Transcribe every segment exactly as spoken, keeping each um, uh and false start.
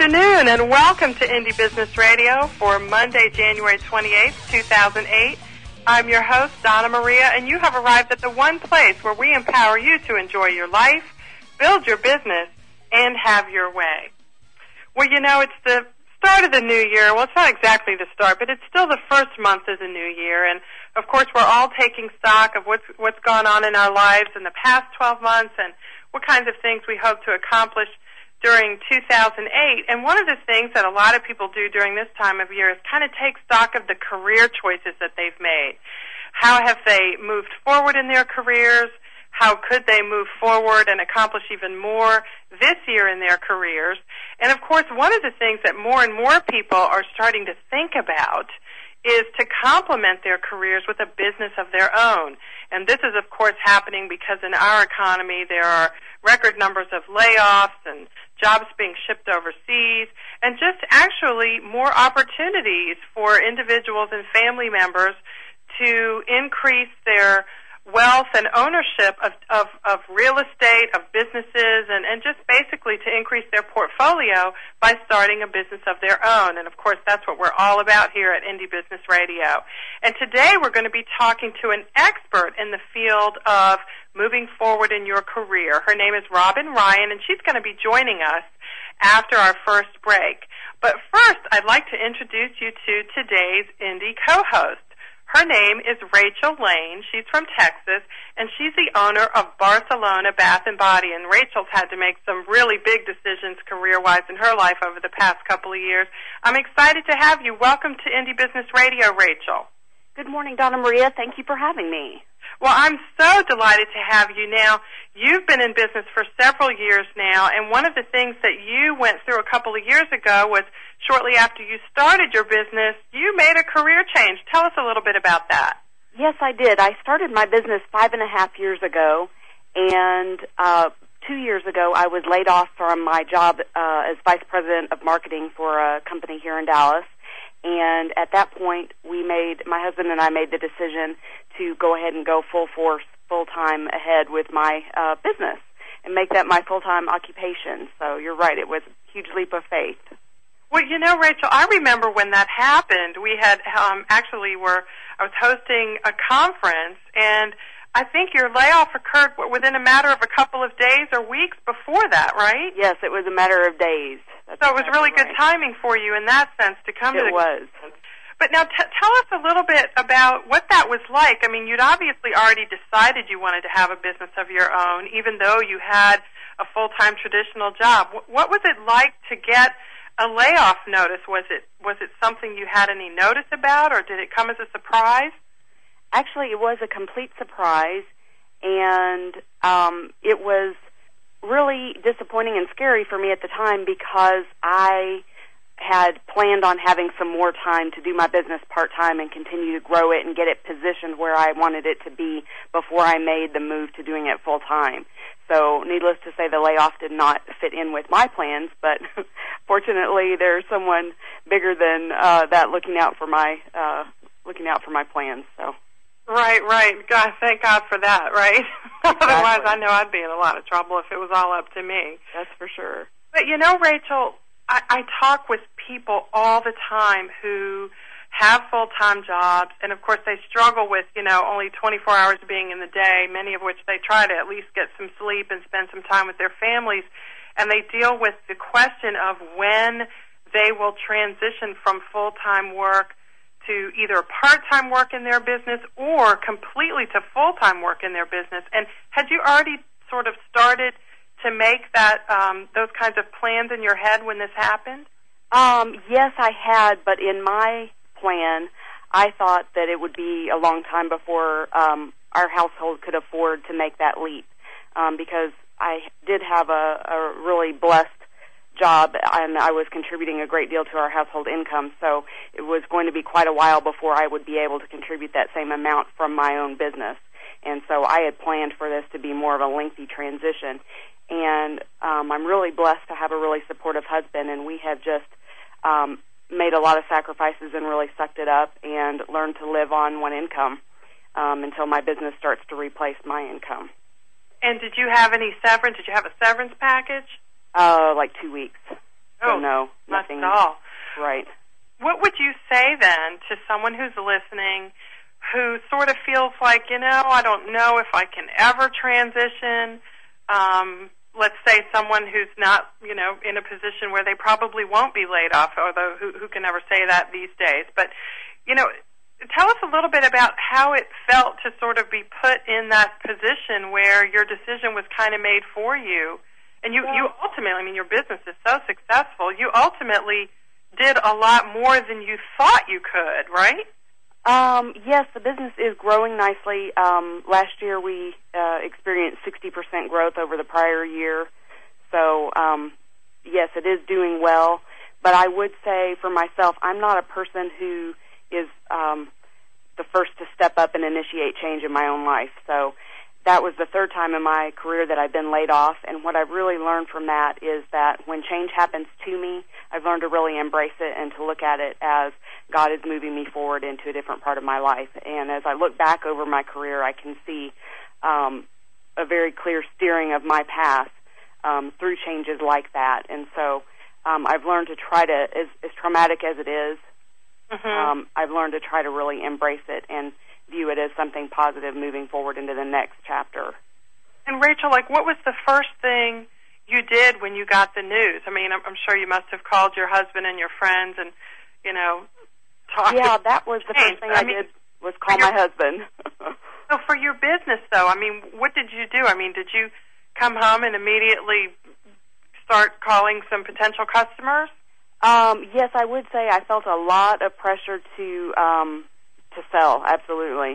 afternoon, and welcome to Indie Business Radio for Monday, January twenty-eighth, two thousand eight. I'm your host, Donna Maria, and you have arrived at the one place where we empower you to enjoy your life, build your business, and have your way. Well, you know, it's the start of the new year. Well, it's not exactly the start, but it's still the first month of the new year, and of course, we're all taking stock of what's what's gone on in our lives in the past twelve months and what kinds of things we hope to accomplish during two thousand eight. And one of the things that a lot of people do during this time of year is kind of take stock of the career choices that they've made. How have they moved forward in their careers? How could they move forward and accomplish even more this year in their careers? And, of course, one of the things that more and more people are starting to think about is to complement their careers with a business of their own. And this is, of course, happening because in our economy there are record numbers of layoffs and jobs being shipped overseas, and just actually more opportunities for individuals and family members to increase their wealth and ownership of, of, of real estate, of businesses, and, and just basically to increase their portfolio by starting a business of their own. And, of course, that's what we're all about here at Indie Business Radio. And today we're going to be talking to an expert in the field of moving forward in your career. Her name is Robin Ryan, and she's going to be joining us after our first break. But first, I'd like to introduce you to today's Indie co-host. Her name is Rachel Lane. She's from Texas, and she's the owner of Barcelona Bath and Body. And Rachel's had to make some really big decisions career-wise in her life over the past couple of years. I'm excited to have you. Welcome to Indie Business Radio, Rachel. Good morning, Donna Maria. Thank you for having me. Well, I'm so delighted to have you now. You've been in business for several years now, and one of the things that you went through a couple of years ago was shortly after you started your business, you made a career change. Tell us a little bit about that. Yes, I did. I started my business five and a half years ago, and uh, two years ago I was laid off from my job uh, as Vice President of Marketing for a company here in Dallas. And at that point, we made, my husband and I made the decision to go ahead and go full force, full time ahead with my uh, business and make that my full time occupation. So you're right, it was a huge leap of faith. Well, you know, Rachel, I remember when that happened. We had um, actually were I was hosting a conference, and I think your layoff occurred within a matter of a couple of days or weeks before that, right? Yes, it was a matter of days. That's so it was really right. good timing for you in that sense to come it to the was. conference. But now t- tell us a little bit about what that was like. I mean, you'd obviously already decided you wanted to have a business of your own, even though you had a full-time traditional job. W- what was it like to get a layoff notice? Was it was it something you had any notice about, or did it come as a surprise? Actually, it was a complete surprise, and um, it was really disappointing and scary for me at the time because I had planned on having some more time to do my business part-time and continue to grow it and get it positioned where I wanted it to be before I made the move to doing it full-time. So needless to say, the layoff did not fit in with my plans, but fortunately there's someone bigger than uh, that looking out for my uh, looking out for my plans. So. Right, right. God, thank God for that, right? Exactly. Otherwise, I know I'd be in a lot of trouble if it was all up to me. That's for sure. But, you know, Rachel, I, I talk with people all the time who have full-time jobs, and, of course, they struggle with, you know, only twenty-four hours being in the day, many of which they try to at least get some sleep and spend some time with their families, and they deal with the question of when they will transition from full-time work to either part-time work in their business or completely to full-time work in their business. And had you already sort of started to make that um, those kinds of plans in your head when this happened? Um, yes, I had, but in my plan, I thought that it would be a long time before um, our household could afford to make that leap um, because I did have a, a really blessed job, and I was contributing a great deal to our household income, so it was going to be quite a while before I would be able to contribute that same amount from my own business. And so I had planned for this to be more of a lengthy transition. And um, I'm really blessed to have a really supportive husband, and we have just um, made a lot of sacrifices and really sucked it up and learned to live on one income um, until my business starts to replace my income. And did you have any severance? Did you have a severance package? Uh, like two weeks. Oh, so no, not nothing. at all. Right. What would you say then to someone who's listening who sort of feels like, you know, I don't know if I can ever transition? Um, let's say someone who's not, you know, in a position where they probably won't be laid off, although who, who can never say that these days. But, you know, tell us a little bit about how it felt to sort of be put in that position where your decision was kind of made for you. And you, you ultimately, I mean, your business is so successful, you ultimately did a lot more than you thought you could, right? Um, yes, the business is growing nicely. Um, last year we uh, experienced sixty percent growth over the prior year. So, um, yes, it is doing well. But I would say for myself, I'm not a person who is um, the first to step up and initiate change in my own life. So that was the third time in my career that I've been laid off, and what I've really learned from that is that when change happens to me, I've learned to really embrace it and to look at it as God is moving me forward into a different part of my life. And as I look back over my career, I can see um, a very clear steering of my path um, through changes like that. And so um, I've learned to try to, as, as traumatic as it is, mm-hmm. um, I've learned to try to really embrace it and view it as something positive moving forward into the next chapter. And Rachel, like, what was the first thing you did when you got the news? I mean, I'm, I'm sure you must have called your husband and your friends and, you know, talked. Yeah, that was the first thing I, I mean, did was call your, my husband. So for your business, though, I mean, what did you do? I mean, did you come home and immediately start calling some potential customers? Um, yes, I would say I felt a lot of pressure to um, to sell, absolutely.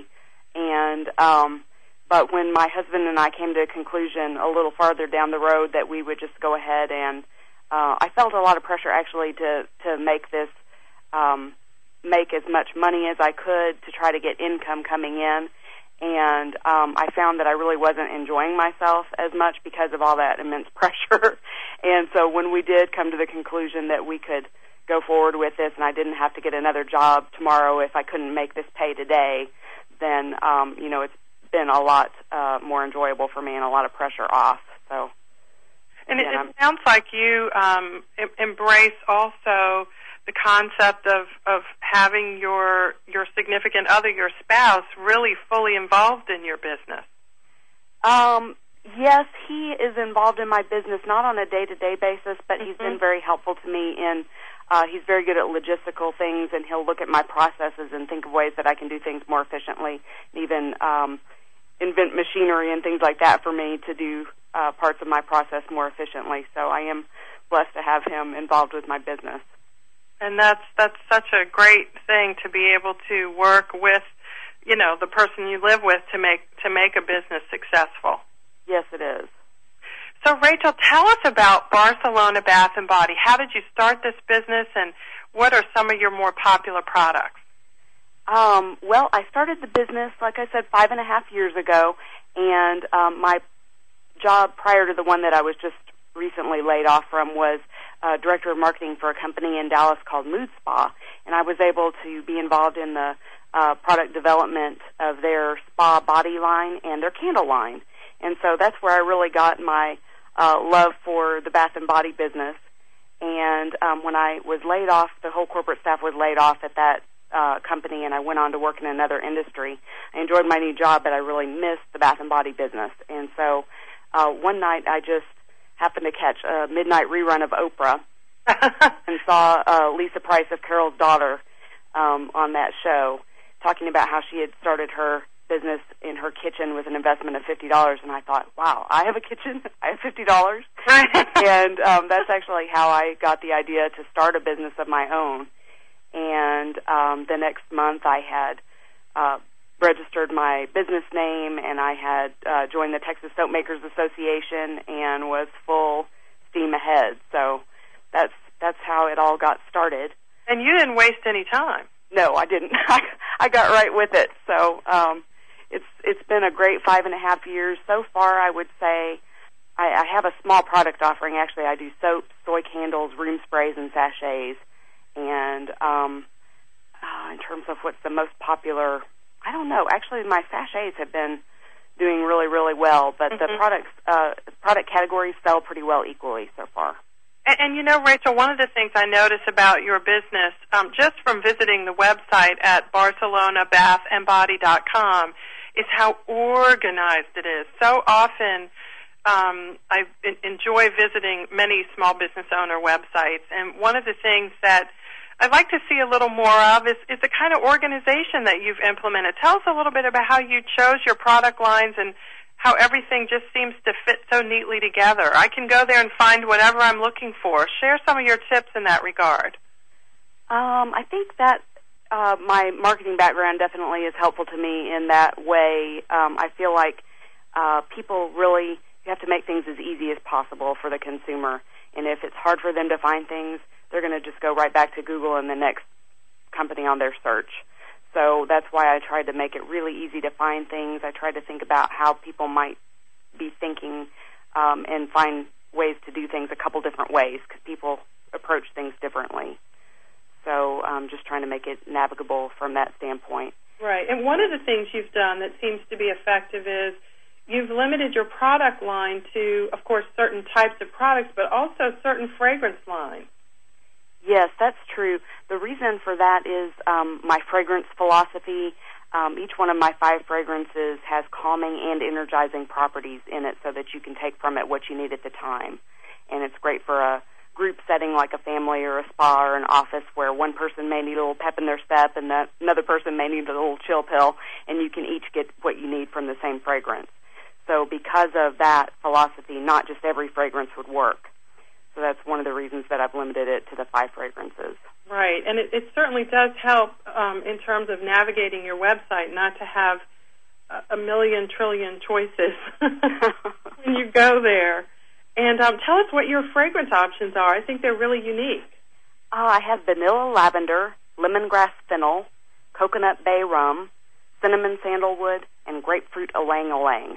And um, but when my husband and I came to a conclusion a little farther down the road that we would just go ahead and uh, I felt a lot of pressure actually to to make this um, make as much money as I could to try to get income coming in. And um, I found that I really wasn't enjoying myself as much because of all that immense pressure. And so when we did come to the conclusion that we could go forward with this and I didn't have to get another job tomorrow if I couldn't make this pay today, then, um, you know, it's been a lot uh, more enjoyable for me and a lot of pressure off. So, And it, it sounds like you um, em- embrace also the concept of, of having your your significant other, your spouse, really fully involved in your business. Um, yes, he is involved in my business, not on a day-to-day basis, but mm-hmm. he's been very helpful to me in, uh, he's very good at logistical things, and he'll look at my processes and think of ways that I can do things more efficiently, and even um, invent machinery and things like that for me to do uh, parts of my process more efficiently. So I am blessed to have him involved with my business. And that's that's such a great thing to be able to work with, you know, the person you live with to make to make a business successful. Yes, it is. So, Rachel, tell us about Barcelona Bath and Body. How did you start this business, and what are some of your more popular products? Um, well, I started the business, like I said, five and a half years ago, and um, my job prior to the one that I was just recently laid off from was Uh, director of marketing for a company in Dallas called Mood Spa, and I was able to be involved in the uh, product development of their spa body line and their candle line. And so that's where I really got my uh, love for the bath and body business. And um, when I was laid off, the whole corporate staff was laid off at that uh, company, and I went on to work in another industry. I enjoyed my new job, but I really missed the bath and body business. And so uh, one night I just happened to catch a midnight rerun of Oprah and saw uh, Lisa Price of Carol's Daughter um, on that show talking about how she had started her business in her kitchen with an investment of fifty dollars. And I thought, wow, I have a kitchen, I have fifty dollars. And um, that's actually how I got the idea to start a business of my own. And um, the next month I had uh, registered my business name, and I had uh, joined the Texas Soap Makers Association and was full steam ahead. So that's that's how it all got started. And you didn't waste any time. No, I didn't. I, I got right with it. So um, it's it's been a great five and a half years so far. I would say I, I have a small product offering. Actually, I do soaps, soy candles, room sprays, and sachets. And um, uh, in terms of what's the most popular, I don't know. Actually, my sachets have been doing really, really well, but mm-hmm. the products, uh, product categories sell pretty well equally so far. And, and you know, Rachel, one of the things I notice about your business, um, just from visiting the website at barcelona bath and body dot com, is how organized it is. So often um, I enjoy visiting many small business owner websites, and one of the things that I'd like to see a little more of is, is the kind of organization that you've implemented. Tell us a little bit about how you chose your product lines and how everything just seems to fit so neatly together. I can go there and find whatever I'm looking for. Share some of your tips in that regard. Um, I think that uh, my marketing background definitely is helpful to me in that way. Um, I feel like uh, people really, you have to make things as easy as possible for the consumer. And if it's hard for them to find things, they're going to just go right back to Google and the next company on their search. So that's why I tried to make it really easy to find things. I tried to think about how people might be thinking um, and find ways to do things a couple different ways because people approach things differently. So um, just trying to make it navigable from that standpoint. Right. And one of the things you've done that seems to be effective is you've limited your product line to, of course, certain types of products, but also certain fragrance lines. Yes, that's true. The reason for that is um, my fragrance philosophy. Um, each one of my five fragrances has calming and energizing properties in it so that you can take from it what you need at the time. And it's great for a group setting like a family or a spa or an office where one person may need a little pep in their step and the, another person may need a little chill pill, and you can each get what you need from the same fragrance. So because of that philosophy, not just every fragrance would work. So that's one of the reasons that I've limited it to the five fragrances. Right, and it, it certainly does help um, in terms of navigating your website, not to have a, a million trillion choices when you go there. And um, tell us what your fragrance options are. I think they're really unique. Uh, I have vanilla lavender, lemongrass fennel, coconut bay rum, cinnamon sandalwood, and grapefruit ylang ylang.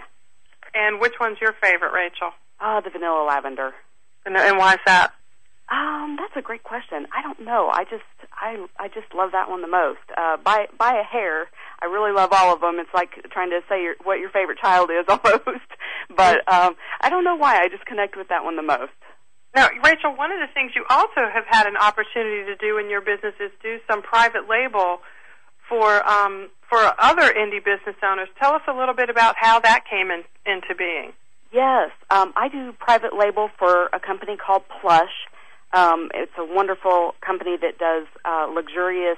And which one's your favorite, Rachel? Uh, the vanilla lavender. And, and why is that? Um, that's a great question. I don't know. I just, I, I just love that one the most. Uh, by, by a hair. I really love all of them. It's like trying to say your, what your favorite child is almost. But um, I don't know why. I just connect with that one the most. Now, Rachel, one of the things you also have had an opportunity to do in your business is do some private label for um, for other indie business owners. Tell us a little bit about how that came in, into being. Yes, um, I do private label for a company called Plush. Um, it's a wonderful company that does uh, luxurious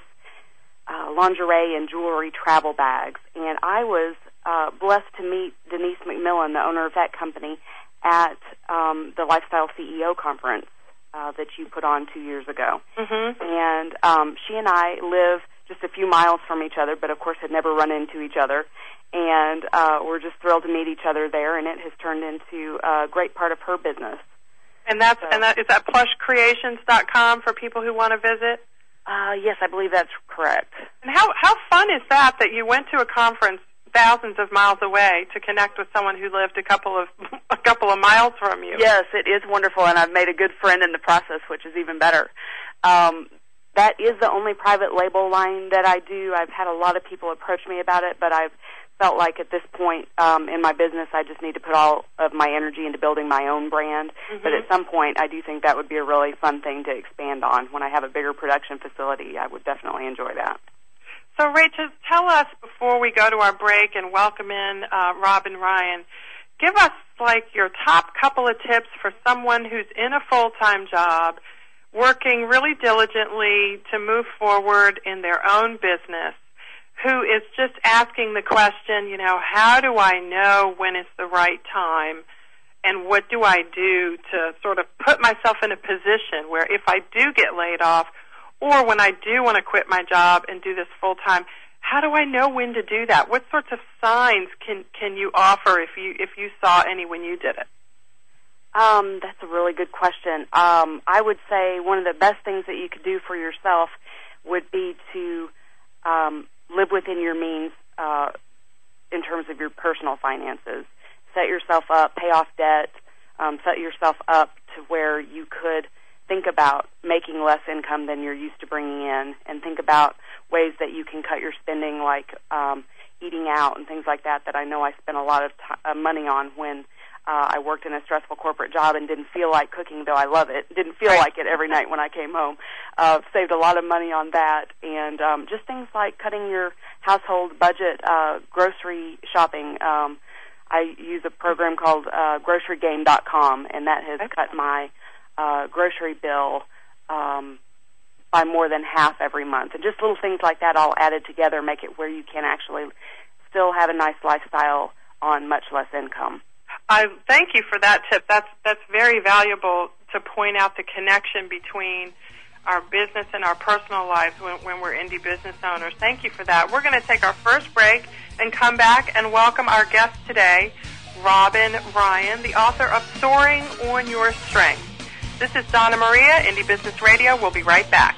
uh, lingerie and jewelry travel bags. And I was uh, blessed to meet Denise McMillan, the owner of that company, at um, the Lifestyle C E O conference uh, that you put on two years ago. Mm-hmm. And um, she and I live just a few miles from each other, but of course had never run into each other. And uh, we're just thrilled to meet each other there, and it has turned into a great part of her business. And that's so, and that is that plush creations dot com for people who want to visit? Uh, yes, I believe that's correct. And how how fun is that that you went to a conference thousands of miles away to connect with someone who lived a couple of a couple of miles from you? Yes, it is wonderful, and I've made a good friend in the process, which is even better. Um, that is the only private label line that I do. I've had a lot of people approach me about it, but I've felt like at this point um, in my business I just need to put all of my energy into building my own brand. Mm-hmm. But at some point I do think that would be a really fun thing to expand on. When I have a bigger production facility, I would definitely enjoy that. So, Rachel, tell us before we go to our break and welcome in uh, Rob and Ryan, give us like your top couple of tips for someone who's in a full-time job, working really diligently to move forward in their own business, who is just asking the question, you know, how do I know when it's the right time, and what do I do to sort of put myself in a position where if I do get laid off, or when I do want to quit my job and do this full-time, how do I know when to do that? What sorts of signs can, can you offer if you if you saw any when you did it? Um, that's a really good question. Um, I would say one of the best things that you could do for yourself would be to um, live within your means uh, in terms of your personal finances. Set yourself up, pay off debt, um, set yourself up to where you could think about making less income than you're used to bringing in, and think about ways that you can cut your spending, like um, eating out and things like that, that I know I spent a lot of t- uh, money on when Uh, I worked in a stressful corporate job and didn't feel like cooking, though I love it. Didn't feel like it every night when I came home. Uh, saved a lot of money on that. And um, just things like cutting your household budget, uh, grocery shopping. Um, I use a program called uh, grocery game dot com, and that has cut my uh, grocery bill um, by more than half every month. And just little things like that all added together make it where you can actually still have a nice lifestyle on much less income. I thank you for that tip. That's that's very valuable to point out the connection between our business and our personal lives when, when we're indie business owners. Thank you for that. We're going to take our first break and come back and welcome our guest today, Robin Ryan, the author of Soaring on Your Strength. This is Donna Maria, Indie Business Radio. We'll be right back.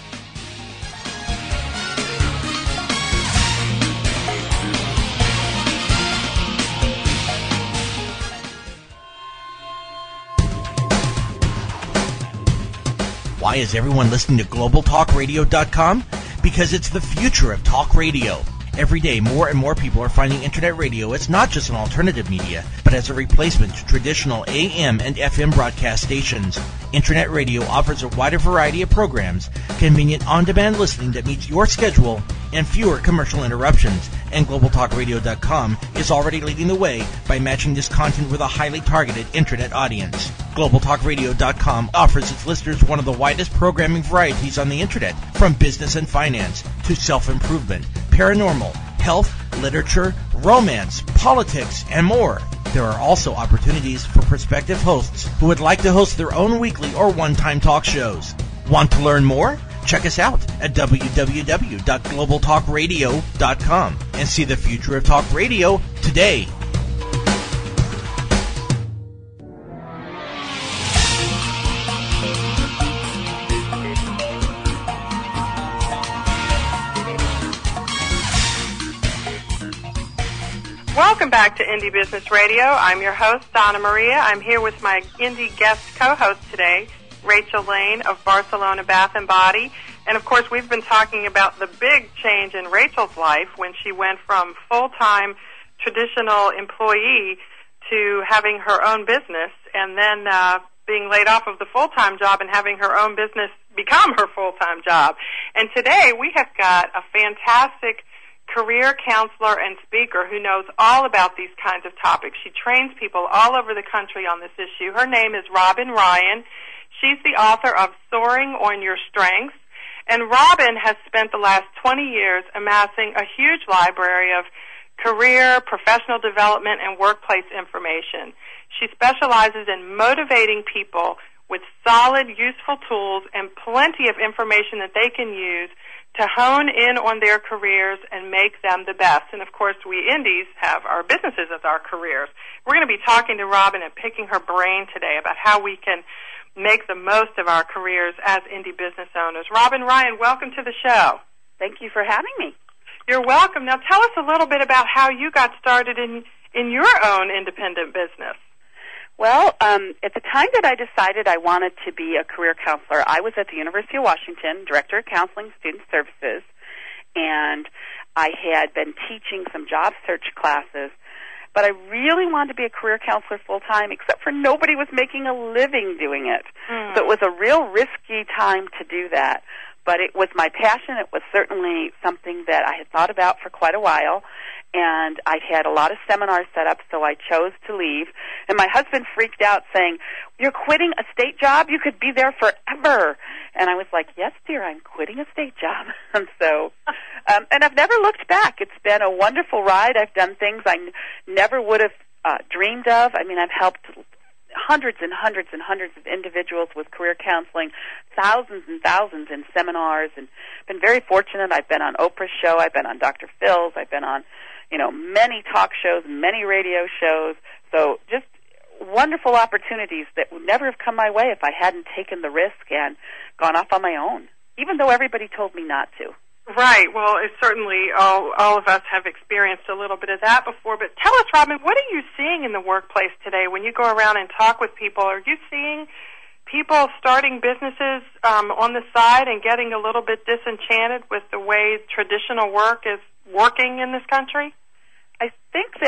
Why is everyone listening to global talk radio dot com? Because it's the future of talk radio. Every day, more and more people are finding Internet radio as not just an alternative media, but as a replacement to traditional A M and F M broadcast stations. Internet radio offers a wider variety of programs, convenient on-demand listening that meets your schedule, and fewer commercial interruptions. And global talk radio dot com is already leading the way by matching this content with a highly targeted Internet audience. global talk radio dot com offers its listeners one of the widest programming varieties on the Internet, from business and finance to self-improvement, paranormal, health, literature, romance, politics, and more. There are also opportunities for prospective hosts who would like to host their own weekly or one-time talk shows. Want to learn more? Check us out at w w w dot global talk radio dot com and see the future of talk radio today. Welcome back to Indie Business Radio. I'm your host, Donna Maria. I'm here with my indie guest co-host today, Rachel Lane of Barcelona Bath and Body. And, of course, we've been talking about the big change in Rachel's life when she went from full-time traditional employee to having her own business and then uh, being laid off of the full-time job and having her own business become her full-time job. And today we have got a fantastic career counselor and speaker who knows all about these kinds of topics. She trains people all over the country on this issue. Her name is Robin Ryan. She's the author of Soaring on Your Strengths. And Robin has spent the last twenty years amassing a huge library of career, professional development, and workplace information. She specializes in motivating people with solid, useful tools and plenty of information that they can use to hone in on their careers and make them the best. And, of course, we indies have our businesses as our careers. We're going to be talking to Robin and picking her brain today about how we can make the most of our careers as indie business owners. Robin Ryan, welcome to the show. Thank you for having me. You're welcome. Now, tell us a little bit about how you got started in, in your own independent business. Well, um, at the time that I decided I wanted to be a career counselor, I was at the University of Washington, Director of Counseling Student Services, and I had been teaching some job search classes, but I really wanted to be a career counselor full-time, except for nobody was making a living doing it. Mm. So it was a real risky time to do that. But it was my passion. It was certainly something that I had thought about for quite a while. And I had a lot of seminars set up, so I chose to leave. And my husband freaked out, saying, "You're quitting a state job? You could be there forever." And I was like, "Yes, dear, I'm quitting a state job." And so, um, and I've never looked back. It's been a wonderful ride. I've done things I n- never would have uh, dreamed of. I mean, I've helped hundreds and hundreds and hundreds of individuals with career counseling, thousands and thousands in seminars, and been very fortunate. I've been on Oprah's show. I've been on Doctor Phil's. I've been on, you know, many talk shows, many radio shows. So just wonderful opportunities that would never have come my way if I hadn't taken the risk and gone off on my own, even though everybody told me not to. Right. Well, it's certainly all, all of us have experienced a little bit of that before. But tell us, Robin, what are you seeing in the workplace today when you go around and talk with people? Are you seeing people starting businesses um, on the side and getting a little bit disenchanted with the way traditional work is working in this country? I think that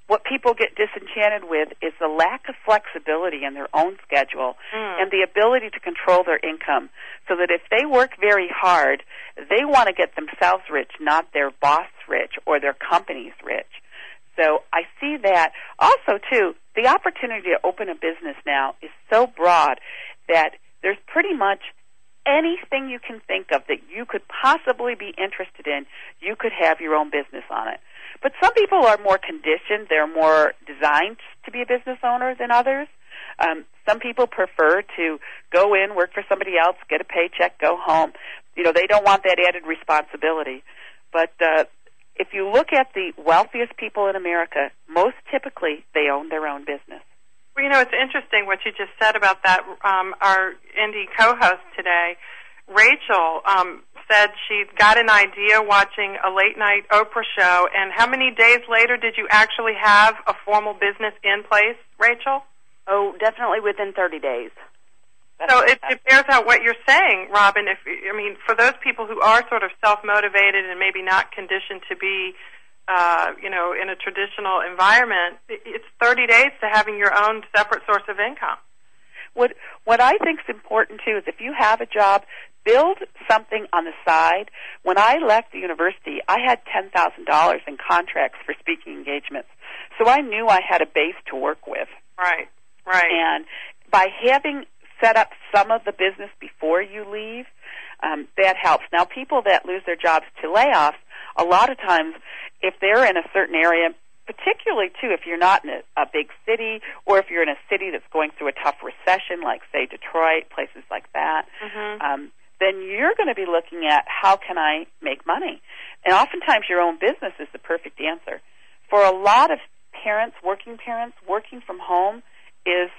what people get disenchanted with is the lack of flexibility in their own schedule mm. and the ability to control their income, so that if they work very hard, they want to get themselves rich, not their boss rich or their companies rich. So I see that. Also, too, the opportunity to open a business now is so broad that there's pretty much anything you can think of that you could possibly be interested in, you could have your own business on it. But some people are more conditioned, they're more designed to be a business owner than others. Um, some people prefer to go in, work for somebody else, get a paycheck, go home. You know, they don't want that added responsibility. But uh, if you look at the wealthiest people in America, most typically they own their own business. Well, you know, it's interesting what you just said about that. Um, our indie co-host today, Rachel, um, said she got an idea watching a late-night Oprah show, and how many days later did you actually have a formal business in place, Rachel? Oh, definitely within thirty days. That's so it, it bears out what you're saying, Robin. If I mean, for those people who are sort of self-motivated and maybe not conditioned to be, uh, you know, in a traditional environment, it's thirty days to having your own separate source of income. What what I think is important, too, is if you have a job, build something on the side. When I left the university, I had ten thousand dollars in contracts for speaking engagements, so I knew I had a base to work with. Right, right. And by having set up some of the business before you leave, um, that helps. Now, people that lose their jobs to layoffs, a lot of times, if they're in a certain area, particularly, too, if you're not in a, a big city or if you're in a city that's going through a tough recession, like, say, Detroit, places like that, mm-hmm. um, then you're going to be looking at how can I make money. And oftentimes your own business is the perfect answer. For a lot of parents, working parents, working from home is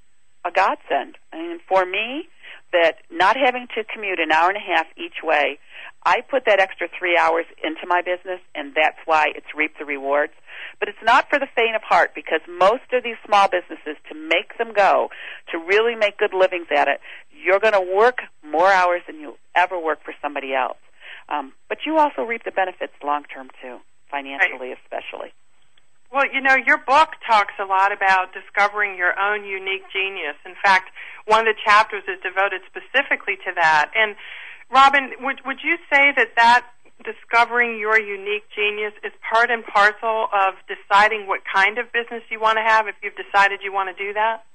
a godsend. I mean, for me, that not having to commute an hour and a half each way, I put that extra three hours into my business, and that's why it's reaped the rewards. But it's not for the faint of heart, because most of these small businesses, to make them go, to really make good livings at it, you're going to work more hours than you'll ever work for somebody else. Um, but you also reap the benefits long-term, too, financially right. especially. Well, you know, your book talks a lot about discovering your own unique genius. In fact, one of the chapters is devoted specifically to that. And, Robin, would would you say that that discovering your unique genius is part and parcel of deciding what kind of business you want to have if you've decided you want to do that?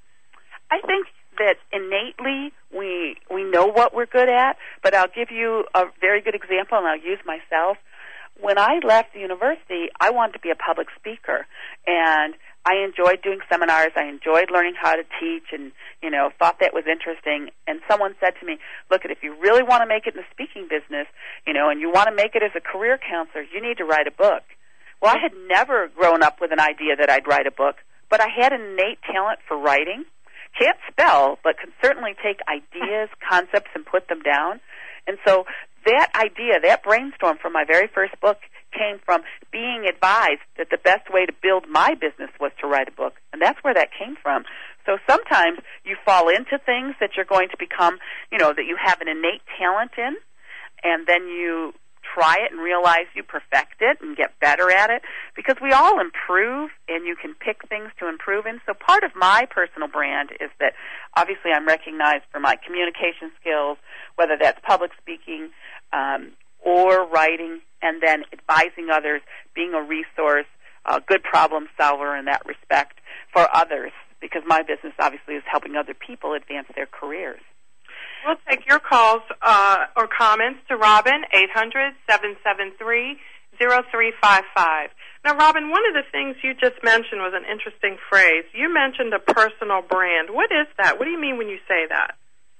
I think that innately we we know what we're good at, but I'll give you a very good example, and I'll use myself. When I left the university, I wanted to be a public speaker, and I enjoyed doing seminars. I enjoyed learning how to teach, and, you know, thought that was interesting. And someone said to me, look, if you really want to make it in the speaking business, you know, and you want to make it as a career counselor, you need to write a book. Well, I had never grown up with an idea that I'd write a book, but I had an innate talent for writing. Can't spell, but can certainly take ideas, concepts, and put them down. And so that idea, that brainstorm from my very first book came from being advised that the best way to build my business was to write a book. And that's where that came from. So sometimes you fall into things that you're going to become, you know, that you have an innate talent in, and then you try it and realize you perfect it and get better at it, because we all improve, and you can pick things to improve in. So part of my personal brand is that obviously I'm recognized for my communication skills, whether that's public speaking um, or writing, and then advising others, being a resource, a good problem solver in that respect for others, because my business obviously is helping other people advance their careers. We'll take your calls uh, or comments to Robin, eight hundred, seven seven three, zero three five five. Now, Robin, one of the things you just mentioned was an interesting phrase. You mentioned a personal brand. What is that? What do you mean when you say that?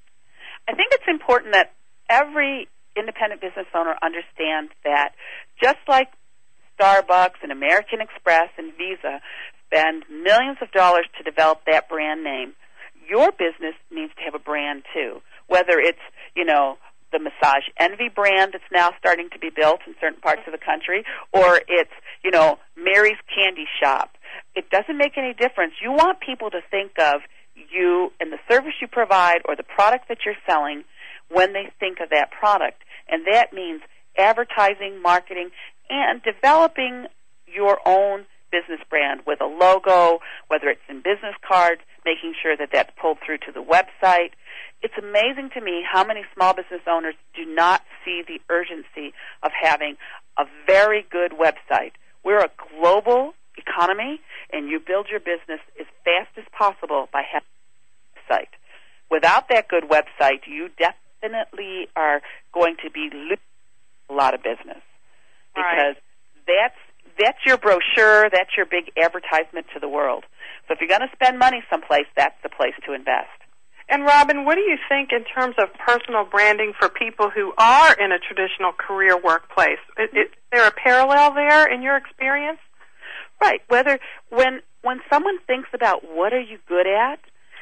I think it's important that every independent business owner understands that just like Starbucks and American Express and Visa spend millions of dollars to develop that brand name, your business needs to have a brand too. Whether it's, you know, the Massage Envy brand that's now starting to be built in certain parts of the country, or it's, you know, Mary's Candy Shop. It doesn't make any difference. You want people to think of you and the service you provide or the product that you're selling when they think of that product. And that means advertising, marketing, and developing your own business brand with a logo, whether it's in business cards, making sure that that's pulled through to the website. It's amazing to me how many small business owners do not see the urgency of having a very good website. We're a global economy, and you build your business as fast as possible by having a website. Without that good website, you definitely are going to be losing a lot of business, because right. that's that's your brochure, that's your big advertisement to the world. So if you're going to spend money someplace, that's the place to invest. And Robin, what do you think in terms of personal branding for people who are in a traditional career workplace? Is, is there a parallel there in your experience? Right. Whether when when someone thinks about what are you good at,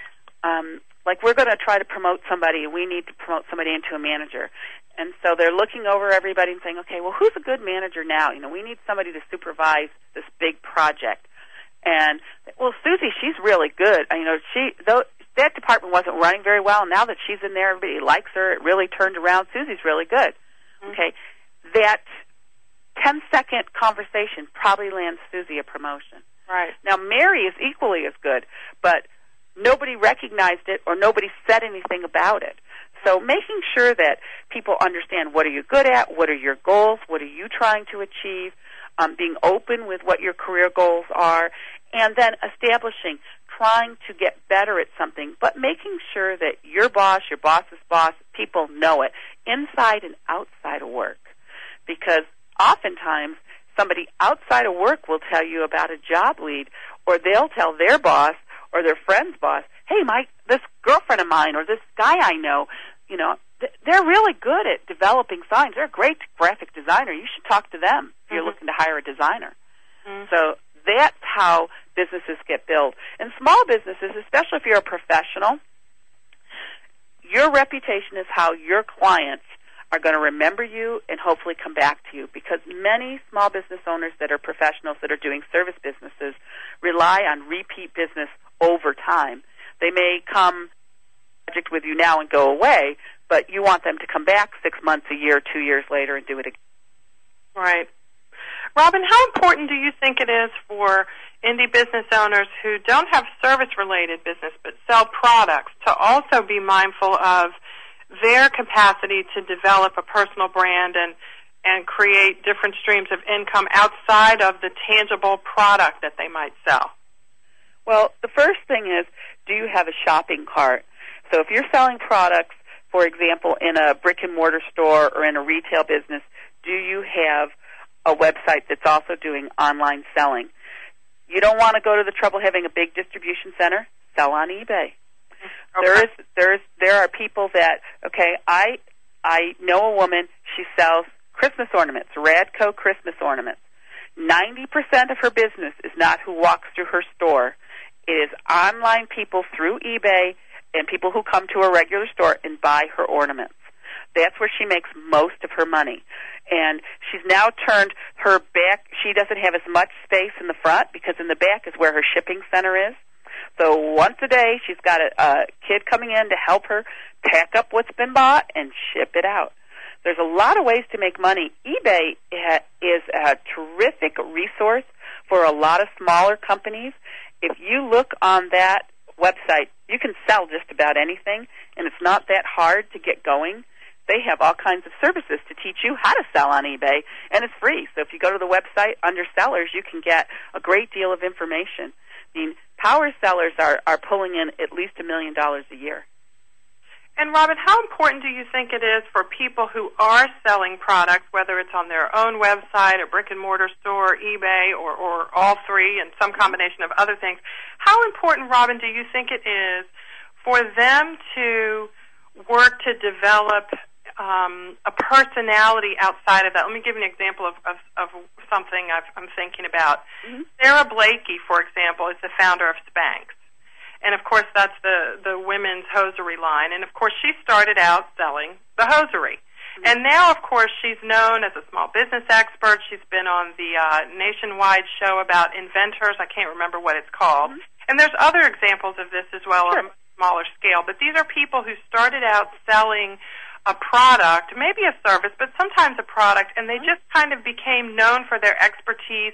um, like we're going to try to promote somebody, we need to promote somebody into a manager. And so they're looking over everybody and saying, okay, well, who's a good manager now? You know, we need somebody to supervise this big project. And, well, Susie, she's really good. You know, she though that department wasn't running very well. Now that she's in there, everybody likes her. It really turned around. Susie's really good. Mm-hmm. Okay. That ten-second conversation probably lands Susie a promotion. Right. Now, Mary is equally as good, but nobody recognized it or nobody said anything about it. So making sure that people understand what are you good at, what are your goals, what are you trying to achieve, um, being open with what your career goals are, and then establishing, trying to get better at something, but making sure that your boss, your boss's boss, people know it, inside and outside of work. Because oftentimes somebody outside of work will tell you about a job lead, or they'll tell their boss or their friend's boss, hey, my this girlfriend of mine or this guy I know, you know, th- they're really good at developing signs. They're a great graphic designer. You should talk to them if you're mm-hmm. looking to hire a designer. Mm-hmm. So that's how businesses get built. And small businesses, especially if you're a professional, your reputation is how your clients are going to remember you and hopefully come back to you, because many small business owners that are professionals that are doing service businesses rely on repeat business over time. They may come project with you now and go away, but you want them to come back six months, a year, two years later and do it again. Right. Robin, how important do you think it is for indie business owners who don't have service-related business but sell products to also be mindful of their capacity to develop a personal brand and, and create different streams of income outside of the tangible product that they might sell? Well, the first thing is, do you have a shopping cart? So if you're selling products, for example, in a brick-and-mortar store or in a retail business, do you have a website that's also doing online selling? You don't want to go to the trouble of having a big distribution center? Sell on eBay. Okay. There is, there is, there are people that, okay, I, I know a woman, she sells Christmas ornaments, Radco Christmas ornaments. ninety percent of her business is not who walks through her store. It is online people through eBay and people who come to a regular store and buy her ornaments. That's where she makes most of her money. And she's now turned her back. She doesn't have as much space in the front because in the back is where her shipping center is. So once a day, she's got a, a kid coming in to help her pack up what's been bought and ship it out. There's a lot of ways to make money. eBay is a terrific resource for a lot of smaller companies. If you look on that website, you can sell just about anything, and it's not that hard to get going. They have all kinds of services to teach you how to sell on eBay, and it's free. So if you go to the website under sellers, you can get a great deal of information. I mean, power sellers are, are pulling in at least a million dollars a year. And, Robin, how important do you think it is for people who are selling products, whether it's on their own website, a brick-and-mortar store, eBay, or, or all three, and some combination of other things, how important, Robin, do you think it is for them to work to develop um, a personality outside of that? Let me give you an example of, of, of something I've, I'm thinking about. Mm-hmm. Sarah Blakey, for example, is the founder of Spanx. And, of course, that's the, the women's hosiery line. And, of course, she started out selling the hosiery. Mm-hmm. And now, of course, she's known as a small business expert. She's been on the uh, nationwide show about inventors. I can't remember what it's called. Mm-hmm. And there's other examples of this as well sure. on a smaller scale. But these are people who started out selling a product, maybe a service, but sometimes a product, and they mm-hmm. just kind of became known for their expertise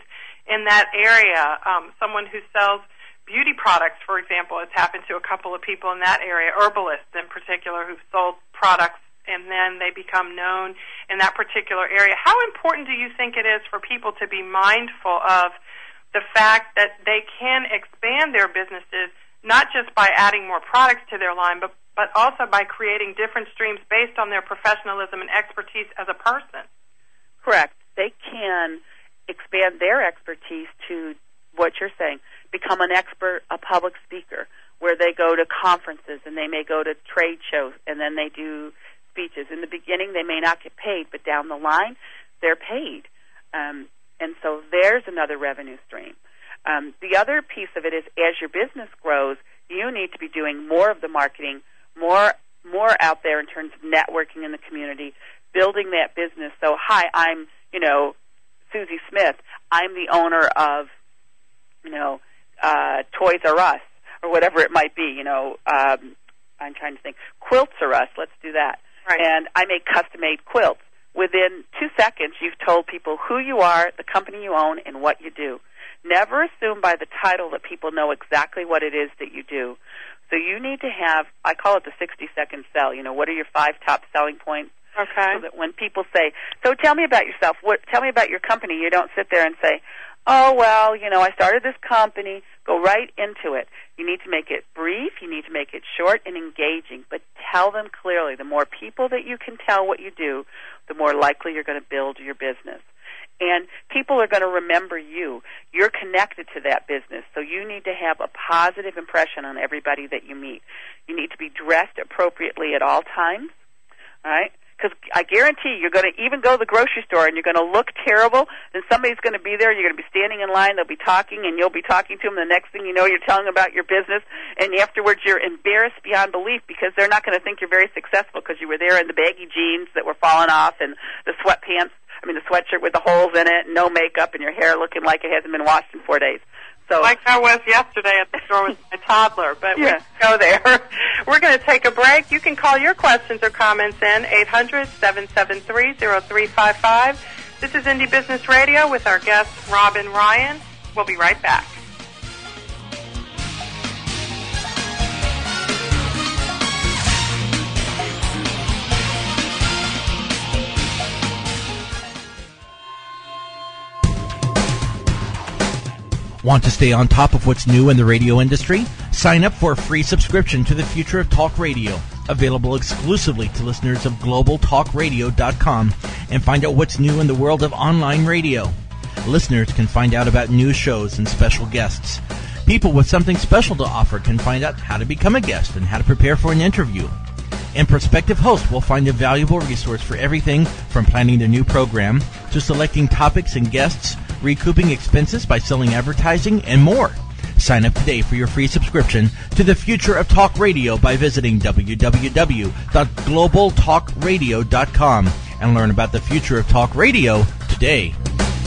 in that area. Um, someone who sells beauty products, for example, has happened to a couple of people in that area, herbalists in particular, who've sold products and then they become known in that particular area. How important do you think it is for people to be mindful of the fact that they can expand their businesses not just by adding more products to their line, but, but also by creating different streams based on their professionalism and expertise as a person? Correct. They can expand their expertise to what you're saying, become an expert, a public speaker, where they go to conferences and they may go to trade shows and then they do speeches. In the beginning, they may not get paid, but down the line, they're paid. Um, and so there's another revenue stream. Um, the other piece of it is, as your business grows, you need to be doing more of the marketing, more more out there in terms of networking in the community, building that business. So, hi, I'm, you know, Susie Smith. I'm the owner of, you know, uh, Toys R Us, or whatever it might be. You know, um, I'm trying to think. Quilts R Us. Let's do that. Right. And I make custom-made quilts. Within two seconds, you've told people who you are, the company you own, and what you do. Never assume by the title that people know exactly what it is that you do. So you need to have, I call it the sixty-second sell. You know, what are your five top selling points? Okay. So that when people say, so tell me about yourself, what, tell me about your company, you don't sit there and say, oh, well, you know, I started this company. Go right into it. You need to make it brief. You need to make it short and engaging, but tell them clearly. The more people that you can tell what you do, the more likely you're going to build your business. And people are going to remember you. You're connected to that business, so you need to have a positive impression on everybody that you meet. You need to be dressed appropriately at all times, all right? Because I guarantee you're going to even go to the grocery store and you're going to look terrible, then somebody's going to be there, you're going to be standing in line, they'll be talking, and you'll be talking to them. The next thing you know, you're telling them about your business, and afterwards you're embarrassed beyond belief because they're not going to think you're very successful because you were there in the baggy jeans that were falling off and the sweatpants, I mean the sweatshirt with the holes in it, and no makeup, and your hair looking like it hasn't been washed in four days. So, like I was yesterday at the store with my toddler, but yeah. we can go there. We're going to take a break. You can call your questions or comments in eight hundred, seven seven three, zero three five five. This is Indie Business Radio with our guest, Robin Ryan. We'll be right back. Want to stay on top of what's new in the radio industry? Sign up for a free subscription to the Future of Talk Radio, available exclusively to listeners of global talk radio dot com, and find out what's new in the world of online radio. Listeners can find out about new shows and special guests. People with something special to offer can find out how to become a guest and how to prepare for an interview. And prospective hosts will find a valuable resource for everything from planning their new program to selecting topics and guests, recouping expenses by selling advertising, and more. Sign up today for your free subscription to the Future of Talk Radio by visiting w w w dot global talk radio dot com and learn about the future of talk radio today.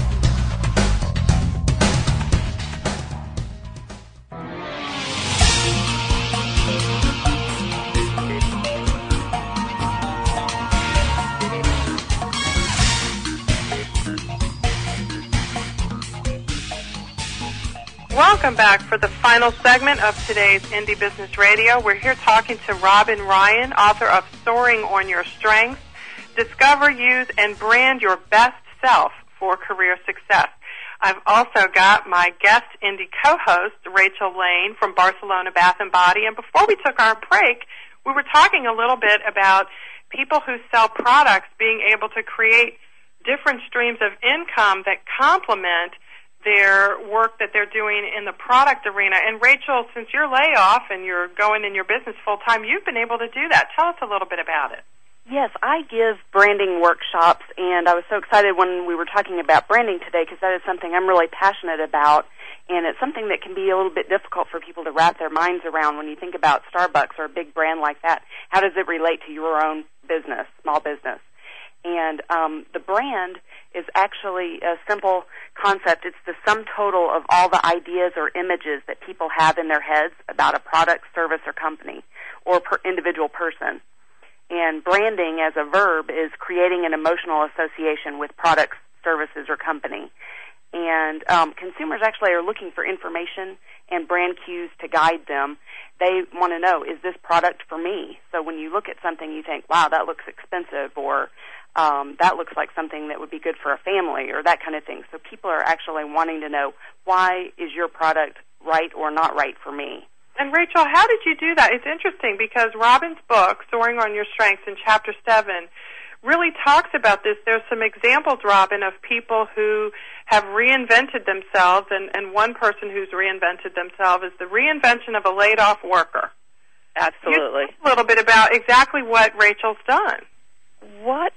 Welcome back for the final segment of today's Indie Business Radio. We're here talking to Robin Ryan, author of Soaring on Your Strengths, Discover, Use, and Brand Your Best Self for Career Success. I've also got my guest indie co-host, Rachel Lane from Barcelona Bath and Body. And before we took our break, we were talking a little bit about people who sell products being able to create different streams of income that complement their work that they're doing in the product arena. And Rachel, since you're layoff and you're going in your business full time, you've been able to do that. Tell us a little bit about it. Yes, I give branding workshops, and I was so excited when we were talking about branding today because that is something I'm really passionate about, and it's something that can be a little bit difficult for people to wrap their minds around when you think about Starbucks or a big brand like that. How does it relate to your own business, small business? And um, the brand is actually a simple concept. It's the sum total of all the ideas or images that people have in their heads about a product, service, or company, or per individual person. And branding as a verb is creating an emotional association with products, services, or company. and um, consumers actually are looking for information and brand cues to guide them. They want to know, is this product for me? So when you look at something, you think, wow, that looks expensive, or um, that looks like something that would be good for a family, or that kind of thing. So people are actually wanting to know, why is your product right or not right for me? And Rachel, how did you do that? It's interesting because Robin's book, Soaring on Your Strengths, in Chapter seven, really talks about this. There's some examples, Robin, of people who have reinvented themselves, and, and one person who's reinvented themselves is the reinvention of a laid-off worker. Absolutely. You talk a little bit about exactly what Rachel's done. What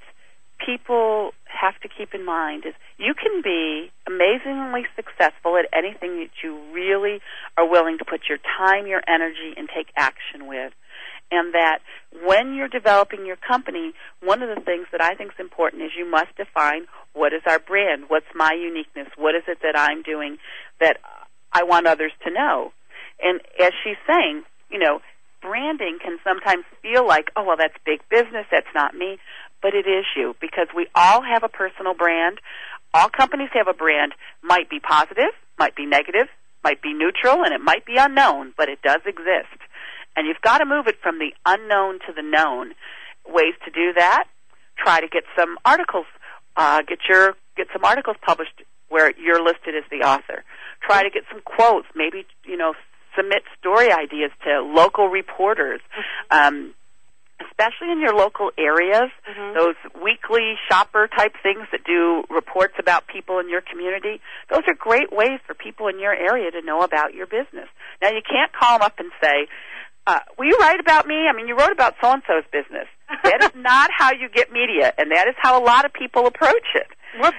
people have to keep in mind is you can be amazingly successful at anything that you really are willing to put your time, your energy, and take action with. And that when you're developing your company, one of the things that I think is important is you must define, what is our brand? What's my uniqueness? What is it that I'm doing that I want others to know? And as she's saying, you know, branding can sometimes feel like, oh, well, that's big business, that's not me. But it is you, because we all have a personal brand. All companies have a brand. Might be positive, might be negative, might be neutral, and it might be unknown, but it does exist. And you've got to move it from the unknown to the known. Ways to do that: try to get some articles, uh, get your get some articles published where you're listed as the author. Try to get some quotes. Maybe you know submit story ideas to local reporters, um, especially in your local areas. Mm-hmm. Those weekly shopper type things that do reports about people in your community. Those are great ways for people in your area to know about your business. Now you can't call them up and say, Uh, will you write about me? I mean, you wrote about so-and-so's business. That is not how you get media, and that is how a lot of people approach it. What?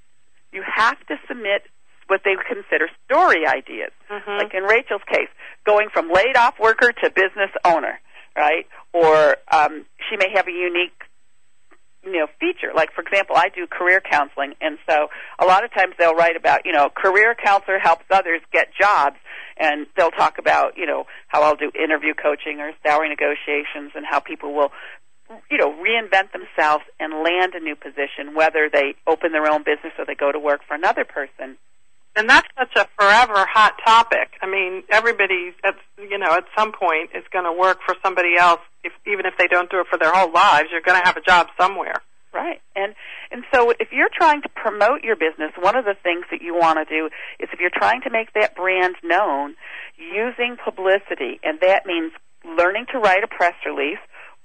You have to submit what they consider story ideas. Mm-hmm. Like in Rachel's case, going from laid-off worker to business owner, right? Or um, she may have a unique, you know, feature. Like, for example, I do career counseling, and so a lot of times they'll write about, you know, career counselor helps others get jobs. And they'll talk about, you know, how I'll do interview coaching or salary negotiations, and how people will, you know, reinvent themselves and land a new position, whether they open their own business or they go to work for another person. And that's such a forever hot topic. I mean, everybody, at, you know, at some point is going to work for somebody else. If, even if they don't do it for their whole lives, you're going to have a job somewhere. Right. And and so if you're trying to promote your business, one of the things that you want to do is, if you're trying to make that brand known, using publicity. And that means learning to write a press release,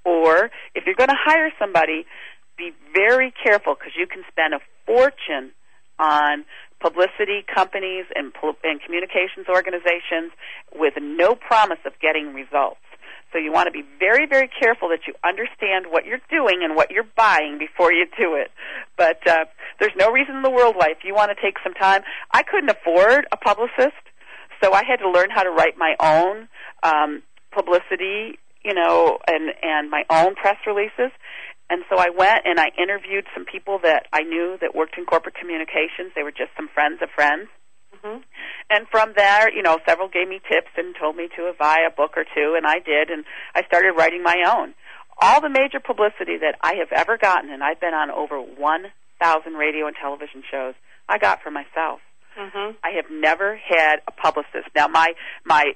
or if you're going to hire somebody, be very careful, because you can spend a fortune on publicity companies and, and communications organizations with no promise of getting results. So you want to be very, very careful that you understand what you're doing and what you're buying before you do it. But uh, there's no reason in the world why, if you want to take some time. I couldn't afford a publicist, so I had to learn how to write my own um, publicity, you know, and, and my own press releases. And so I went and I interviewed some people that I knew that worked in corporate communications. They were just some friends of friends. Mm-hmm. And from there, you know, several gave me tips and told me to buy a book or two, and I did, and I started writing my own. All the major publicity that I have ever gotten, and I've been on over one thousand radio and television shows, I got for myself. Mm-hmm. I have never had a publicist. Now, my my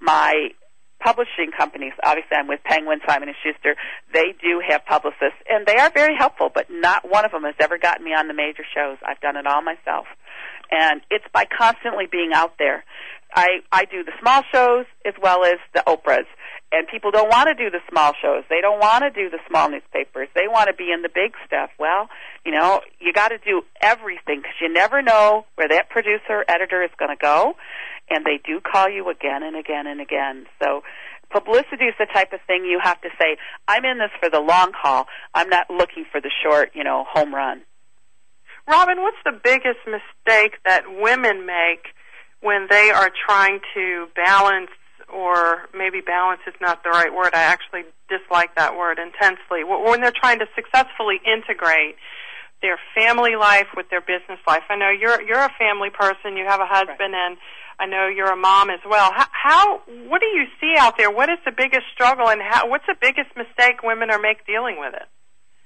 my publishing companies, obviously I'm with Penguin, Simon and Schuster, they do have publicists, and they are very helpful, but not one of them has ever gotten me on the major shows. I've done it all myself. And it's by constantly being out there. I, I do the small shows as well as the Oprahs. And people don't want to do the small shows. They don't want to do the small newspapers. They want to be in the big stuff. Well, you know, you got to do everything, because you never know where that producer, editor is going to go. And they do call you again and again and again. So publicity is the type of thing you have to say, I'm in this for the long haul. I'm not looking for the short, you know, home run. Robin, what's the biggest mistake that women make when they are trying to balance, or maybe balance is not the right word, I actually dislike that word intensely, when they're trying to successfully integrate their family life with their business life? I know you're you're a family person, you have a husband, right, and I know you're a mom as well. How, how what do you see out there? What is the biggest struggle, and how, what's the biggest mistake women are make dealing with it?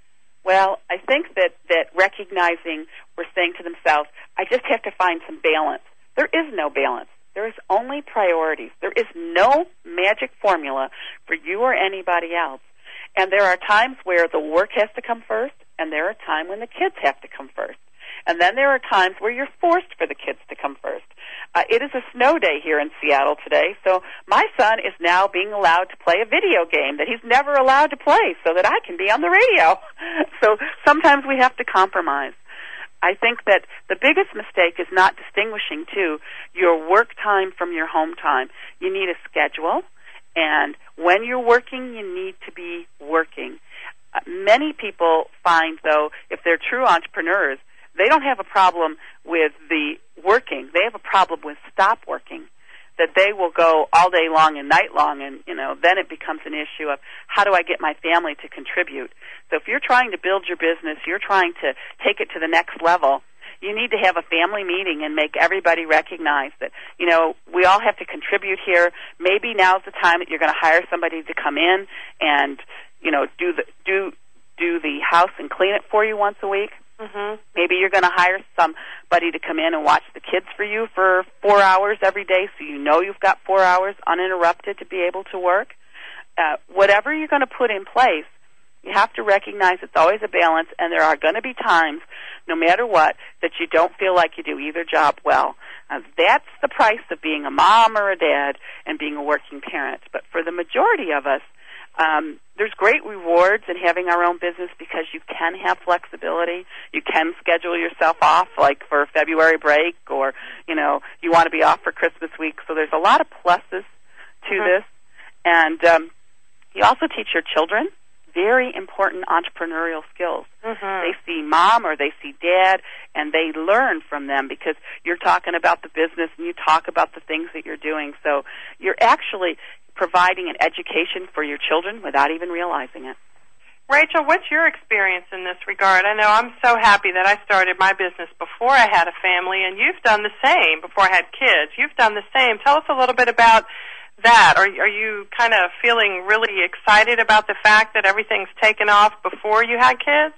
Well, I think that, that recognizing or saying to themselves, I just have to find some balance. There is no balance. There is only priorities. There is no magic formula for you or anybody else. And there are times where the work has to come first, and there are times when the kids have to come first. And then there are times where you're forced for the kids to come first. Uh, it is a snow day here in Seattle today, so my son is now being allowed to play a video game that he's never allowed to play so that I can be on the radio. So sometimes we have to compromise. I think that the biggest mistake is not distinguishing, too, your work time from your home time. You need a schedule, and when you're working, you need to be working. Uh, many people find, though, if they're true entrepreneurs, they don't have a problem with the working. They have a problem with stop working, that they will go all day long and night long, and, you know, then it becomes an issue of how do I get my family to contribute. So if you're trying to build your business, you're trying to take it to the next level, you need to have a family meeting and make everybody recognize that, you know, we all have to contribute here. Maybe now's the time that you're going to hire somebody to come in and, you know, do the do do the house and clean it for you once a week. Mm-hmm. Maybe you're going to hire somebody to come in and watch the kids for you for four hours every day, so you know you've got four hours uninterrupted to be able to work. Uh, whatever you're going to put in place, you have to recognize it's always a balance, and there are going to be times, no matter what, that you don't feel like you do either job well. Uh, that's the price of being a mom or a dad and being a working parent. But for the majority of us, Um, there's great rewards in having our own business because you can have flexibility. You can schedule yourself off, like for a February break, or, you know, you want to be off for Christmas week. So there's a lot of pluses to mm-hmm. this. And um, you also teach your children very important entrepreneurial skills. Mm-hmm. They see mom or they see dad, and they learn from them because you're talking about the business and you talk about the things that you're doing. So you're actually providing an education for your children without even realizing it. Rachel, what's your experience in this regard? I know I'm so happy that I started my business before I had a family, and you've done the same before I had kids. You've done the same. Tell us a little bit about that. Are, are you kind of feeling really excited about the fact that everything's taken off before you had kids?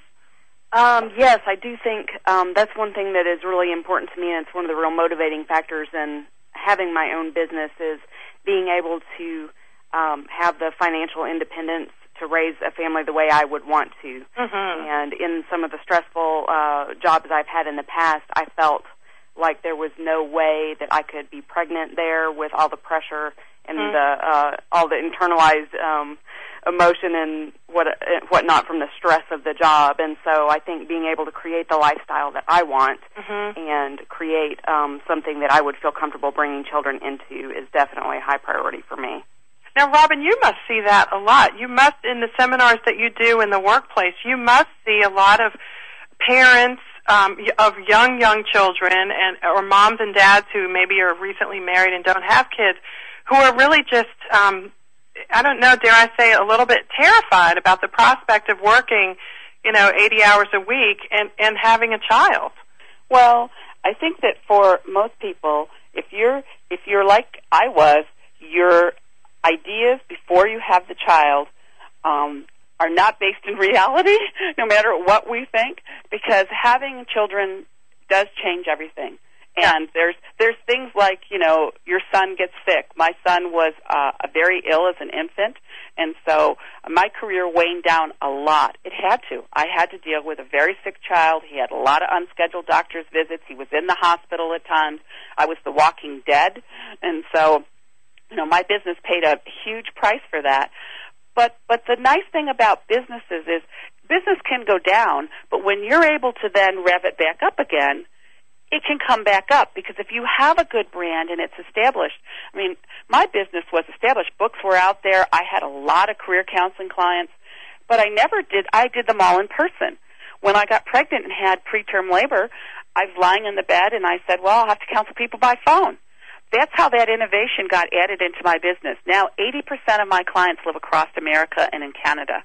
Um, yes, I do think um, that's one thing that is really important to me, and it's one of the real motivating factors in having my own business is being able to um, have the financial independence to raise a family the way I would want to. Mm-hmm. And in some of the stressful uh, jobs I've had in the past, I felt like there was no way that I could be pregnant there with all the pressure and mm-hmm. the uh, all the internalized um, emotion and what whatnot from the stress of the job. And so I think being able to create the lifestyle that I want mm-hmm. and create um, something that I would feel comfortable bringing children into is definitely a high priority for me. Now, Robin, you must see that a lot. You must, in the seminars that you do in the workplace, you must see a lot of parents um, of young, young children and or moms and dads who maybe are recently married and don't have kids who are really just, um, I don't know, dare I say, a little bit terrified about the prospect of working, you know, eighty hours a week and, and having a child. Well, I think that for most people, if you're if you're like I was, your ideas before you have the child um, are not based in reality, no matter what we think, because having children does change everything. And there's there's things like, you know, your son gets sick. My son was uh, very ill as an infant, and so my career waned down a lot. It had to. I had to deal with a very sick child. He had a lot of unscheduled doctor's visits. He was in the hospital at times. I was the walking dead, and so, you know, my business paid a huge price for that. But but the nice thing about businesses is business can go down, but when you're able to then rev it back up again, it can come back up, because if you have a good brand and it's established, I mean, my business was established. Books were out there. I had a lot of career counseling clients, but I never did, I did them all in person. When I got pregnant and had preterm labor, I was lying in the bed and I said, well, I'll have to counsel people by phone. That's how that innovation got added into my business. Now, eighty percent of my clients live across America and in Canada.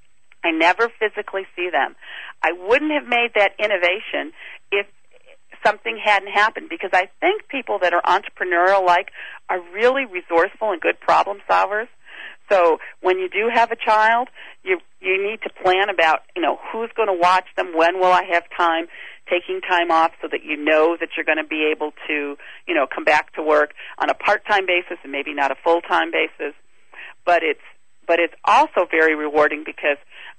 I never physically see them. I wouldn't have made that innovation if something hadn't happened, because I think people that are entrepreneurial-like are really resourceful and good problem solvers. So when you do have a child, you you need to plan about, you know, who's going to watch them, when will I have time, taking time off so that you know that you're going to be able to, you know, come back to work on a part-time basis and maybe not a full-time basis. But it's but it's also very rewarding because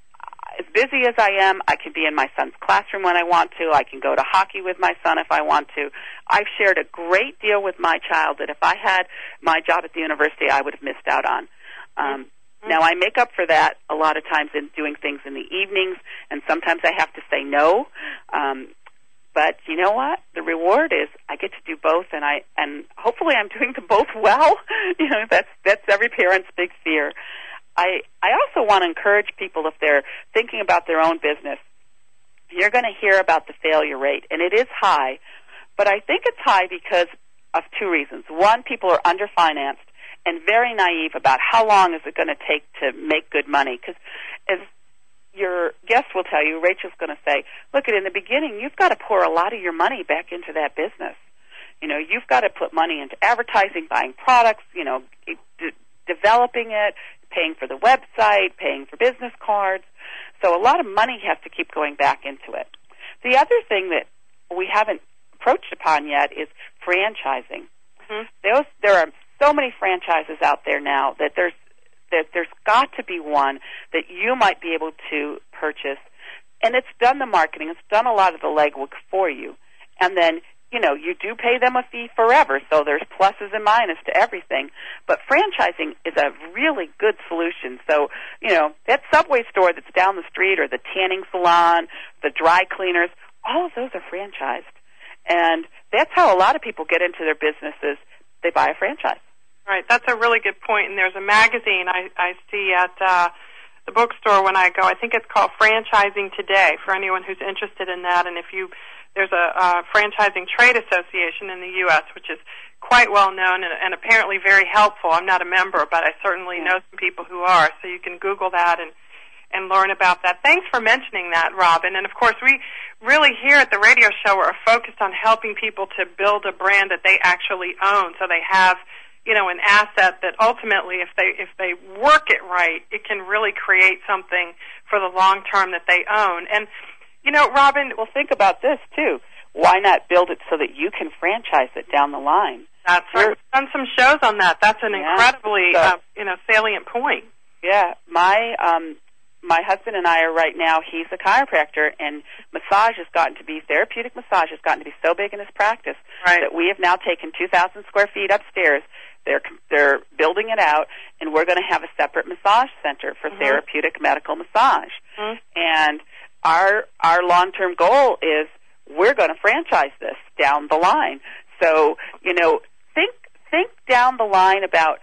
as busy as I am, I can be in my son's classroom when I want to. I can go to hockey with my son if I want to. I've shared a great deal with my child that if I had my job at the university, I would have missed out on. Um, mm-hmm. Now, I make up for that a lot of times in doing things in the evenings, and sometimes I have to say no. Um, but you know what? The reward is I get to do both, and I and hopefully I'm doing them both well. You know, that's that's every parent's big fear. I, I also want to encourage people if they're thinking about their own business. You're going to hear about the failure rate, and it is high, but I think it's high because of two reasons. One, people are underfinanced and very naive about how long is it going to take to make good money. Because as your guest will tell you, Rachel's going to say, look, in the beginning, you've got to pour a lot of your money back into that business. You know, you've got to put money into advertising, buying products, you know, d- developing it, paying for the website, paying for business cards. So a lot of money has to keep going back into it. The other thing that we haven't approached upon yet is franchising. Mm-hmm. There's, there are so many franchises out there now that there's that there's got to be one that you might be able to purchase. And it's done the marketing. It's done a lot of the legwork for you. And then, you know, you do pay them a fee forever, so there's pluses and minuses to everything. But franchising is a really good solution. So, you know, that Subway store that's down the street or the tanning salon, the dry cleaners, all of those are franchised. And that's how a lot of people get into their businesses. They buy a franchise. Right. That's a really good point. And there's a magazine I, I see at uh, the bookstore when I go. I think it's called Franchising Today for anyone who's interested in that. And if you There's a uh, franchising trade association in the U S, which is quite well known and, and apparently very helpful. I'm not a member, but I certainly know some people who are, so you can Google that and, and learn about that. Thanks for mentioning that, Robin. And, of course, we really here at the radio show are focused on helping people to build a brand that they actually own, so they have, you know, an asset that ultimately, if they if they work it right, it can really create something for the long term that they own. And you know, Robin, well, think about this, too. Why not build it so that you can franchise it down the line? That's right. We've done some shows on that. That's an yeah. incredibly, so, uh, you know, salient point. Yeah. My um, my husband and I are right now, he's a chiropractor, and massage has gotten to be, therapeutic massage has gotten to be so big in his practice right. that we have now taken two thousand square feet upstairs. They're they're building it out, and we're going to have a separate massage center for mm-hmm. therapeutic medical massage. Mm-hmm. And Our our long-term goal is we're going to franchise this down the line. So, you know, think think down the line about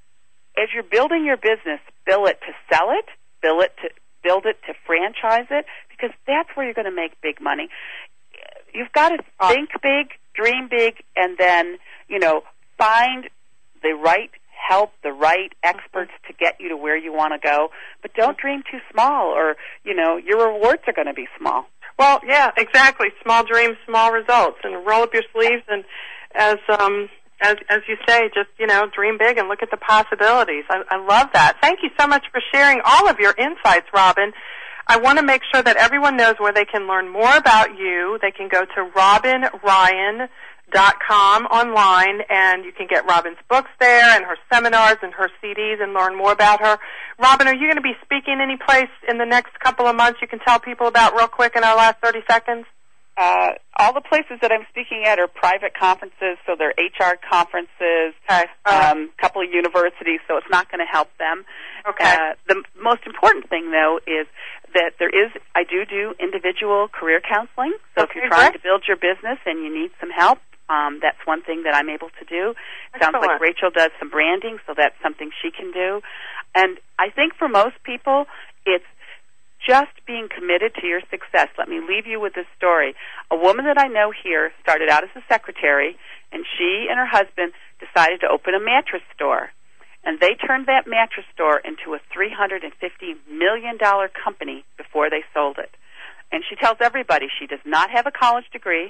as you're building your business, build it to sell it, build it to build it to franchise it, because that's where you're going to make big money. You've got to think big, dream big, and then, you know, find the right help, the right experts to get you to where you want to go. But don't dream too small, or, you know, your rewards are going to be small. Well, yeah, exactly. Small dreams, small results. And roll up your sleeves and, as um, as as you say, just, you know, dream big and look at the possibilities. I, I love that. Thank you so much for sharing all of your insights, Robin. I want to make sure that everyone knows where they can learn more about you. They can go to robin ryan dot com online, and you can get Robin's books there and her seminars and her C Ds and learn more about her. Robin, are you going to be speaking any place in the next couple of months you can tell people about real quick in our last thirty seconds? Uh, all the places that I'm speaking at are private conferences, so they're H R conferences, okay. a uh, um, couple of universities, so it's not going to help them. Okay. Uh, the most important thing, though, is that there is, I do do individual career counseling, so okay, if you're trying great. to build your business and you need some help, Um, that's one thing that I'm able to do. Excellent. Sounds like Rachel does some branding, so that's something she can do. And I think for most people, it's just being committed to your success. Let me leave you with this story. A woman that I know here started out as a secretary, and she and her husband decided to open a mattress store. And they turned that mattress store into a three hundred fifty million dollars company before they sold it. And she tells everybody she does not have a college degree.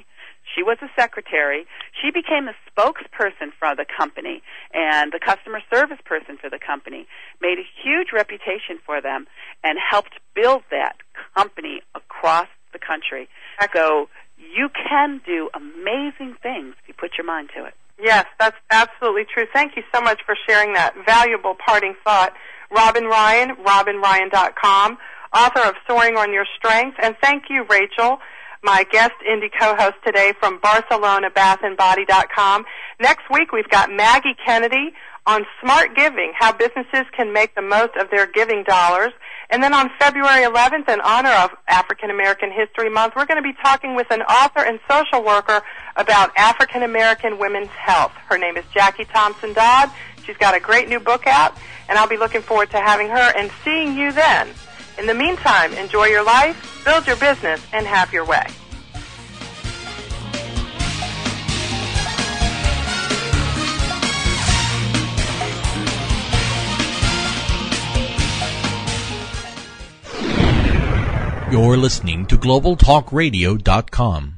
She was a secretary. She became the spokesperson for the company and the customer service person for the company, made a huge reputation for them, and helped build that company across the country. So you can do amazing things if you put your mind to it. Yes, that's absolutely true. Thank you so much for sharing that valuable parting thought. Robin Ryan, robin ryan dot com, author of Soaring on Your Strengths. And thank you, Rachel, my guest indie co-host today from Barcelona, bath and body dot com. Next week, we've got Maggie Kennedy on smart giving, how businesses can make the most of their giving dollars. And then on February eleventh, in honor of African American History Month, we're going to be talking with an author and social worker about African American women's health. Her name is Jackie Thompson Dodd. She's got a great new book out, and I'll be looking forward to having her and seeing you then. In the meantime, enjoy your life, build your business, and have your way. You're listening to global talk radio dot com.